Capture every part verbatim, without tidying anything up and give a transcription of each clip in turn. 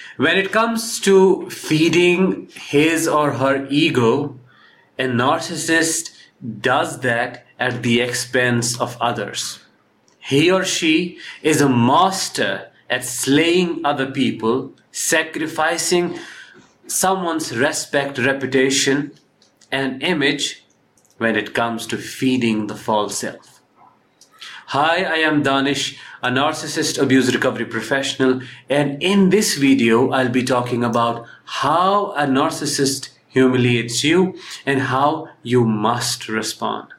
When it comes to feeding his or her ego, a narcissist does that at the expense of others. He or she is a master at slaying other people, sacrificing someone's respect, reputation, and image when it comes to feeding the false self. Hi, I am Danish, a narcissist abuse recovery professional, and in this video I'll be talking about how a narcissist humiliates you and how you must respond.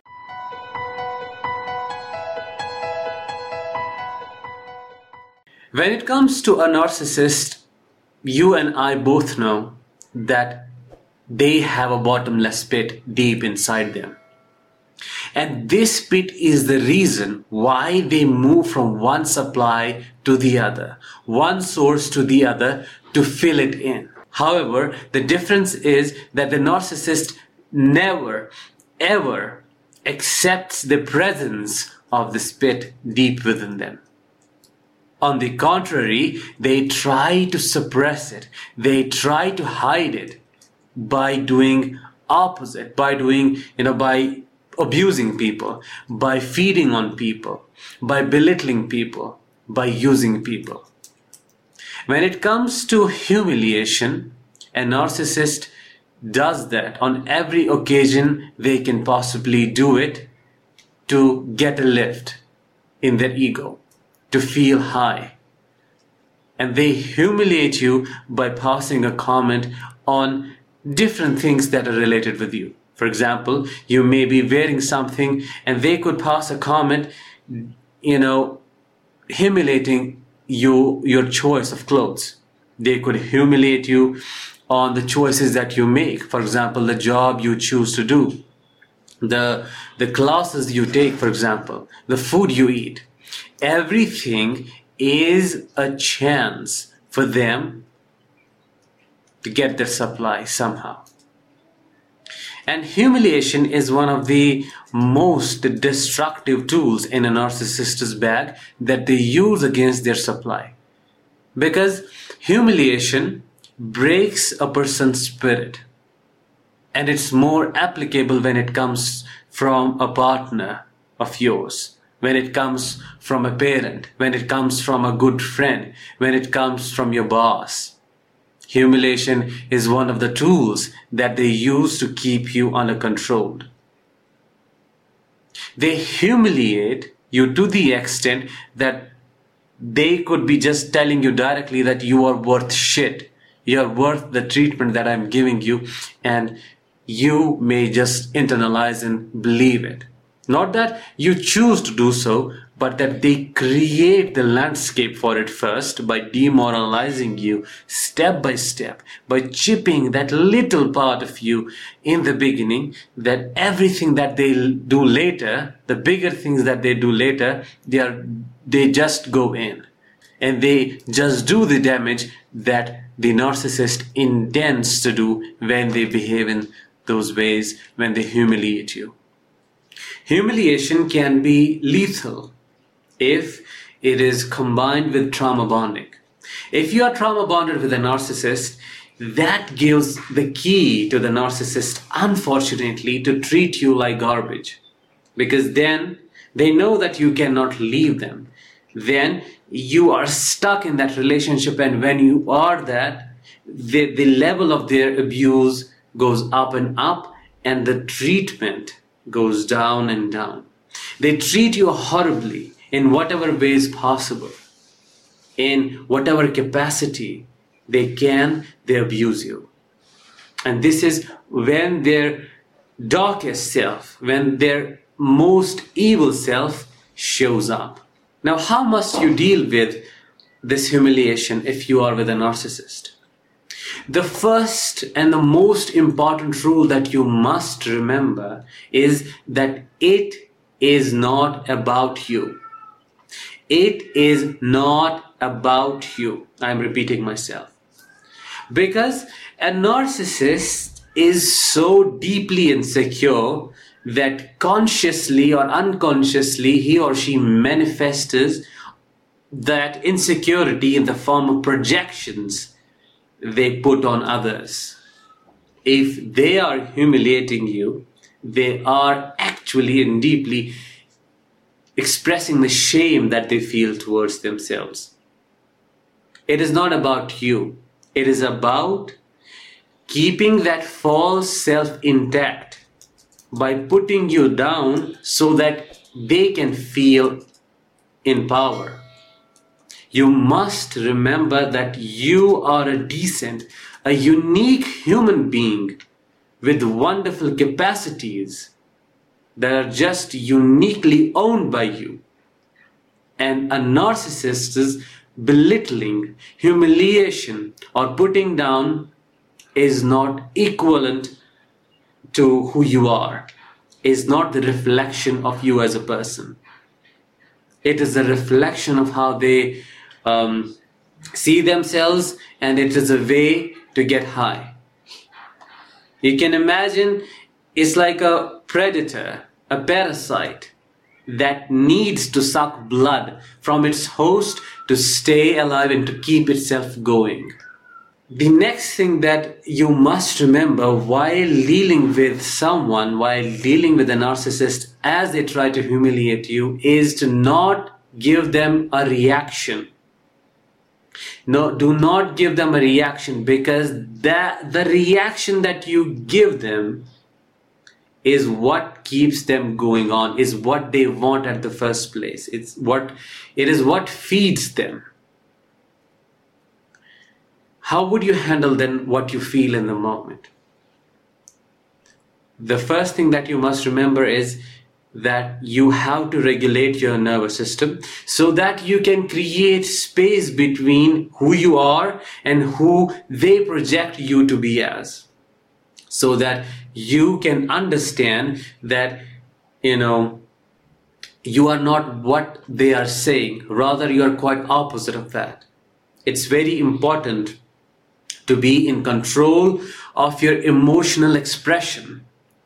When it comes to a narcissist, you and I both know that they have a bottomless pit deep inside them. And this pit is the reason why they move from one supply to the other, one source to the other to fill it in. However, the difference is that the narcissist never, ever accepts the presence of this pit deep within them. On the contrary, they try to suppress it. They try to hide it by doing opposite, by doing, you know, by abusing people, by feeding on people, by belittling people, by using people. When it comes to humiliation, a narcissist does that on every occasion they can possibly do it to get a lift in their ego, to feel high. And they humiliate you by passing a comment on different things that are related with you. For example, you may be wearing something and they could pass a comment, you know, humiliating you, your choice of clothes. They could humiliate you on the choices that you make. For example, the job you choose to do, the, the classes you take, for example, the food you eat. Everything is a chance for them to get their supply somehow. And humiliation is one of the most destructive tools in a narcissist's bag that they use against their supply. Because humiliation breaks a person's spirit. And it's more applicable when it comes from a partner of yours, when it comes from a parent, when it comes from a good friend, when it comes from your boss. Humiliation is one of the tools that they use to keep you under control. They humiliate you to the extent that they could be just telling you directly that you are worth shit. You are worth the treatment that I'm giving you, and you may just internalize and believe it. Not that you choose to do so, but that they create the landscape for it first by demoralizing you step by step, by chipping that little part of you in the beginning, that everything that they do later, the bigger things that they do later, they are, they just go in. And they just do the damage that the narcissist intends to do when they behave in those ways, when they humiliate you. Humiliation can be lethal if it is combined with trauma bonding. If you are trauma bonded with a narcissist, that gives the key to the narcissist, unfortunately, to treat you like garbage. Because then they know that you cannot leave them. Then you are stuck in that relationship, and when you are that, the, the level of their abuse goes up and up, and the treatment goes down and down. They treat you horribly in whatever ways possible. In whatever capacity they can, they abuse you. And this is when their darkest self, when their most evil self shows up. Now, how must you deal with this humiliation if you are with a narcissist? The first and the most important rule that you must remember is that it is not about you. It is not about you. I'm repeating myself. Because a narcissist is so deeply insecure that consciously or unconsciously he or she manifests that insecurity in the form of projections they put on others. If they are humiliating you, they are actually and deeply expressing the shame that they feel towards themselves. It is not about you. It is about keeping that false self intact by putting you down so that they can feel in power. You must remember that you are a decent, a unique human being with wonderful capacities that are just uniquely owned by you. And a narcissist's belittling, humiliation, or putting down is not equivalent to who you are, is not the reflection of you as a person. It is a reflection of how they um, see themselves, and it is a way to get high. You can imagine it's like a predator, a parasite that needs to suck blood from its host to stay alive and to keep itself going. The next thing that you must remember while dealing with someone, while dealing with a narcissist as they try to humiliate you, is to not give them a reaction. No, do not give them a reaction, because that the reaction that you give them is what keeps them going on, is what they want at the first place. It's what it is what feeds them. How would you handle then what you feel in the moment? The first thing that you must remember is that you have to regulate your nervous system so that you can create space between who you are and who they project you to be as, so that you can understand that, you know, you are not what they are saying, rather you are quite opposite of that. It's very important to be in control of your emotional expression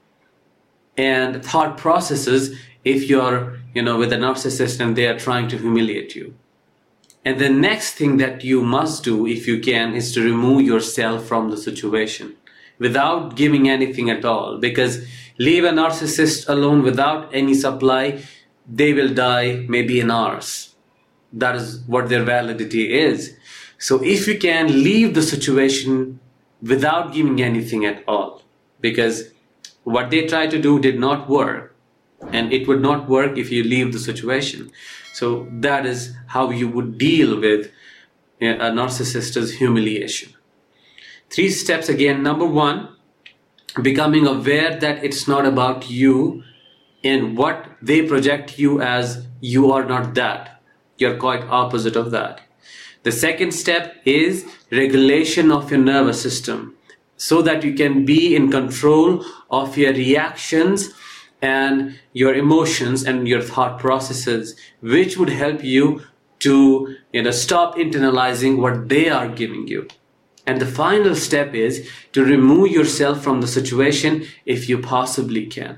and thought processes if you're, you know, with a narcissist and they are trying to humiliate you. And the next thing that you must do, if you can, is to remove yourself from the situation without giving anything at all, because leave a narcissist alone without any supply, they will die maybe in hours. That is what their validity is. So if you can, leave the situation without giving anything at all, because what they tried to do did not work, and it would not work if you leave the situation. So that is how you would deal with a narcissist's humiliation. Three steps again. Number one, becoming aware that it's not about you and what they project you as. You are not that. You're quite opposite of that. The second step is regulation of your nervous system, so that you can be in control of your reactions and your emotions and your thought processes, which would help you to, you know, stop internalizing what they are giving you. And the final step is to remove yourself from the situation if you possibly can.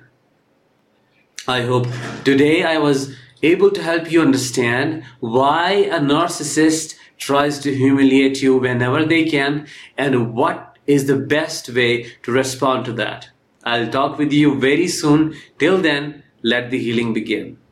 I hope today I was able to help you understand why a narcissist tries to humiliate you whenever they can, and what is the best way to respond to that. I'll talk with you very soon. Till then, let the healing begin.